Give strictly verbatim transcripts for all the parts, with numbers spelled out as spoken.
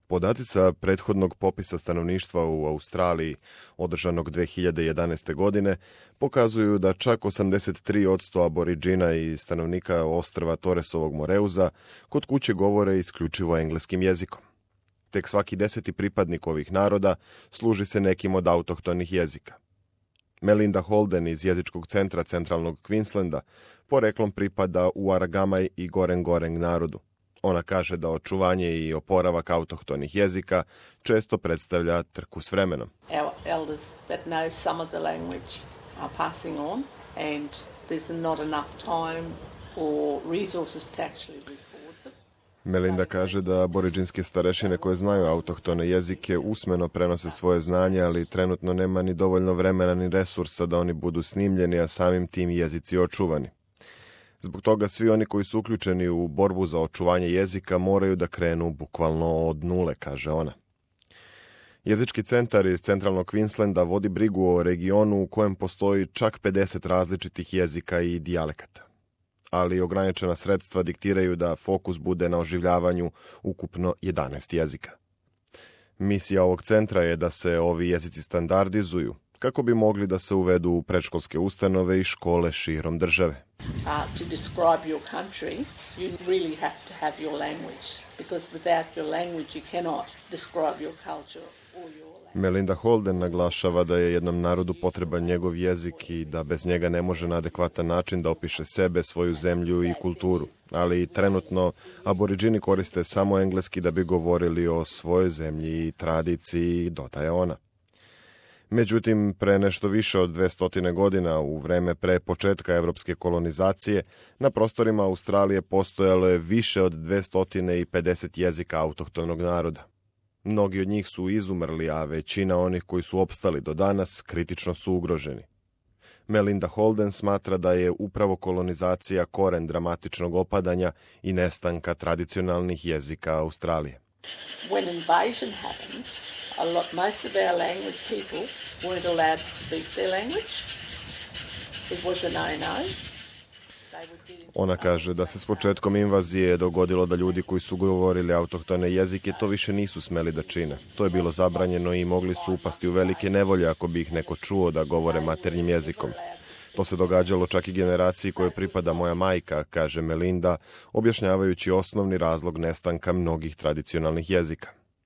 Podaci sa prethodnog popisa stanovništva u Australiji, održanog dve hiljade jedanaeste. godine, pokazuju da čak osamdeset tri posto aboriđina i stanovnika ostrva Torresovog Moreuza kod kuće govore isključivo engleskim jezikom. Tek svaki deseti pripadnik ovih naroda služi se nekim od autohtonih jezika. Melinda Holden iz jezičkog centra centralnog Queenslanda poreklom pripada u Aragamaj i Goreng Goreng narodu. Ona kaže da očuvanje i oporavak autohtonih jezika često predstavlja trku s vremenom. Our elders that know some of the language are passing on and there's not enough time or resources to actually record them. Melinda kaže da aboriđinske starešine koje znaju autohtone jezike usmeno prenose svoje znanje, ali trenutno nema ni dovoljno vremena ni resursa da oni budu snimljeni, a samim tim jezici očuvani. Zbog toga svi oni koji su uključeni u borbu za očuvanje jezika moraju da krenu bukvalno od nule, kaže ona. Jezički centar iz centralnog Queenslanda vodi brigu o regionu u kojem postoji čak pedeset različitih jezika i dijalekata. Ali ograničena sredstva diktiraju da fokus bude na oživljavanju ukupno jedanaest jezika. Misija ovog centra je da se ovi jezici standardizuju, kako bi mogli da se uvedu u predškolske ustanove i škole širom države. Uh, to describe your country, you really have to have your language, because without your language you cannot describe your culture or your language. Melinda Holden naglašava da je jednom narodu potreban njegov jezik i da bez njega ne može na adekvatan način da opiše sebe, svoju zemlju i kulturu. Ali trenutno aboriđini koriste samo engleski da bi govorili o svojoj zemlji i tradiciji, dodaje ona. Međutim, pre nešto više od dvesta godina, u vreme pre početka evropske kolonizacije, na prostorima Australije postojalo je više od dvesta pedeset jezika autohtonog naroda. Mnogi od njih su izumrli, a većina onih koji su opstali do danas kritično su ugroženi. Melinda Holden smatra da je upravo kolonizacija koren dramatičnog opadanja i nestanka tradicionalnih jezika Australije. When invasion happens, a lot, most of our language people weren't allowed to speak their language. It was a no-no. Ona kaže da se s početkom invazije dogodilo da ljudi koji su govorili autohtone jezike to više nisu smeli da čine. To je bilo zabranjeno i mogli su upasti u velike nevolje ako bi ih neko čuo da govore maternjim jezikom. To se događalo čak i generaciji kojoj pripada moja majka, kaže Melinda, objašnjavajući osnovni razlog nestanka mnogih tradicionalnih jezika.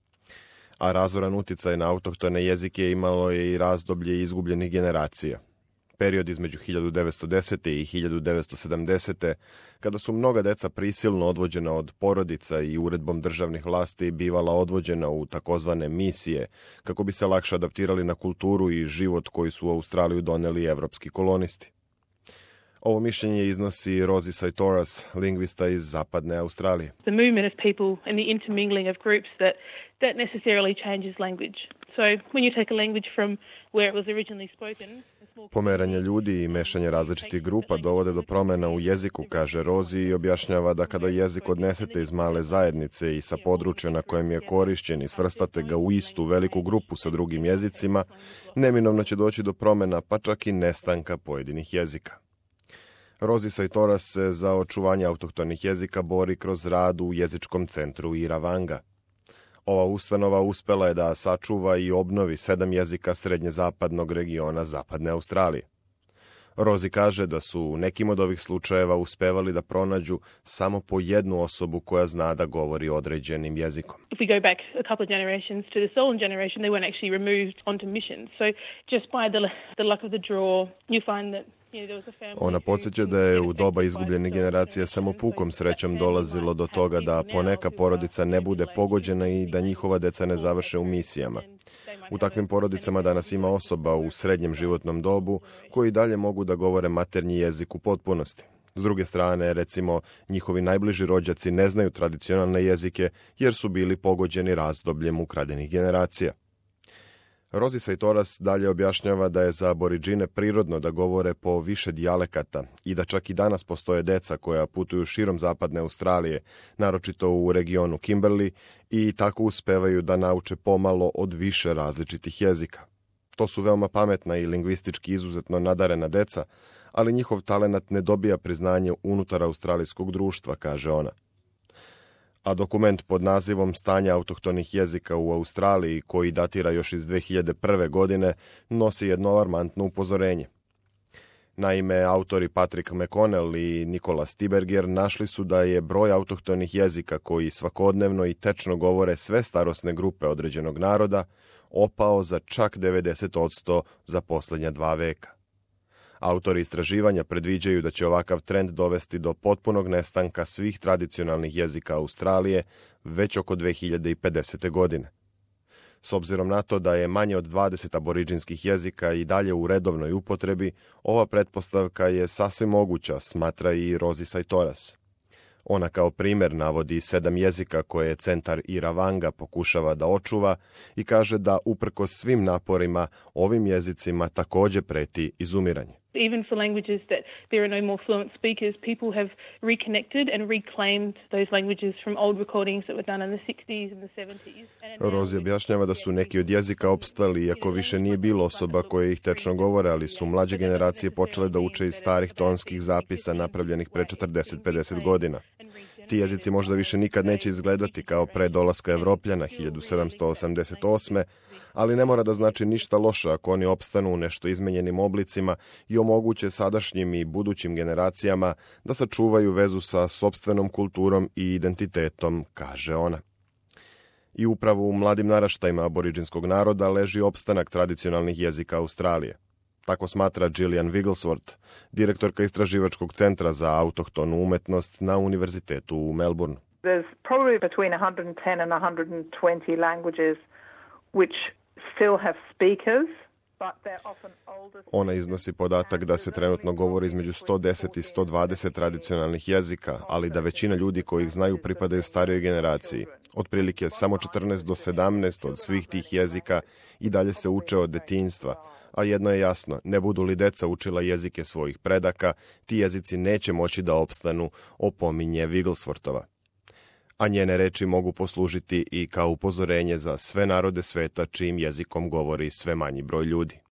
A razoran uticaj na autohtone jezike imalo je i razdoblje izgubljenih generacija. Period između hiljadu devetsto desete. i hiljadu devetsto sedamdesete. kada su mnoga deca prisilno odvođena od porodica i uredbom državnih vlasti bivala odvođena u takozvane misije, kako bi se lakše adaptirali na kulturu i život koji su u Australiju doneli evropski kolonisti. Ovo mišljenje iznosi Rosie Saitoras, lingvista iz zapadne Australije. The movement of people and the intermingling of groups that that necessarily changes language. So when you take a language from where it was originally spoken, Pomeranje ljudi i mešanje različitih grupa dovode do promena u jeziku, kaže Rozi, i objašnjava da kada jezik odnesete iz male zajednice i sa područja na kojem je korišćen i svrstate ga u istu veliku grupu sa drugim jezicima, neminovno će doći do promena, pa čak i nestanka pojedinih jezika. Rosie Saitoras se za očuvanje autohtonih jezika bori kroz rad u jezičkom centru Iravanga. Ova ustanova uspela je da sačuva i obnovi sedam jezika srednje-zapadnog regiona zapadne Australije. Rozi kaže da su u nekim od ovih slučajeva uspevali da pronađu samo po jednu osobu koja zna da govori određenim jezikom. If we go back a couple of generations to the Solon generation, they weren't actually removed onto missions. So just by the, the luck of the draw, you find that Ona podsjeća da je u doba izgubljenih generacija samo pukom srećom dolazilo do toga da poneka porodica ne bude pogođena i da njihova deca ne završe u misijama. U takvim porodicama danas ima osoba u srednjem životnom dobu koji dalje mogu da govore maternji jezik u potpunosti. S druge strane, recimo, njihovi najbliži rođaci ne znaju tradicionalne jezike jer su bili pogođeni razdobljem ukradenih generacija. Rosie Saitoras dalje objašnjava da je za aboriđine prirodno da govore po više dijalekata i da čak i danas postoje deca koja putuju širom zapadne Australije, naročito u regionu Kimberley, i tako uspevaju da nauče pomalo od više različitih jezika. To su veoma pametna i lingvistički izuzetno nadarena deca, ali njihov talenat ne dobija priznanje unutar australijskog društva, kaže ona. A dokument pod nazivom Stanje autohtonih jezika u Australiji, koji datira još iz dve hiljade prve. godine, nosi jedno alarmantno upozorenje. Naime, autori Patrick McConnell i Nikola Stiberger našli su da je broj autohtonih jezika koji svakodnevno i tečno govore sve starosne grupe određenog naroda opao za čak devedeset posto za posljednja dva veka. Autori istraživanja predviđaju da će ovakav trend dovesti do potpunog nestanka svih tradicionalnih jezika Australije već oko dve hiljade pedesete. godine. S obzirom na to da je manje od dvadeset aboriđinskih jezika i dalje u redovnoj upotrebi, ova pretpostavka je sasvim moguća, smatra i Rozi Saitoras. Ona kao primjer navodi sedam jezika koje centar Iravanga pokušava da očuva i kaže da uprkos svim naporima ovim jezicima također preti izumiranje. Even for languages that there are no more fluent speakers, people have reconnected and reclaimed those languages from old recordings that were done in the sixties and the seventies. Rozi objašnjava da su neki od jezika opstali, iako više nije bilo osoba koje ih tečno govore, ali su mlađe generacije počele da uče iz starih tonskih zapisa napravljenih pre četrdeset do pedeset godina. Ti jezici možda više nikad neće izgledati kao pre dolaska Evropljana hiljadu sedamsto osamdeset osme. ali ne mora da znači ništa loše ako oni opstanu u nešto izmenjenim oblicima i omoguće sadašnjim i budućim generacijama da sačuvaju vezu sa sopstvenom kulturom i identitetom, kaže ona. I upravo u mladim naraštajima aboriđinskog naroda leži opstanak tradicionalnih jezika Australije. Tako smatra Gillian Wigglesworth, direktorka istraživačkog centra za autohtonu umetnost na Univerzitetu u Melbourneu. There's probably between one hundred ten and one hundred twenty languages which still have speakers. Ona iznosi podatak da se trenutno govori između sto deset i sto dvadeset tradicionalnih jezika, ali da većina ljudi koji ih znaju pripadaju starijoj generaciji. Otprilike samo četrnaest do sedamnaest od svih tih jezika i dalje se uče od detinjstva. A jedno je jasno, ne budu li deca učila jezike svojih predaka, ti jezici neće moći da opstanu, opominje Wigglesworthova. A njene reči mogu poslužiti i kao upozorenje za sve narode sveta čijim jezikom govori sve manji broj ljudi.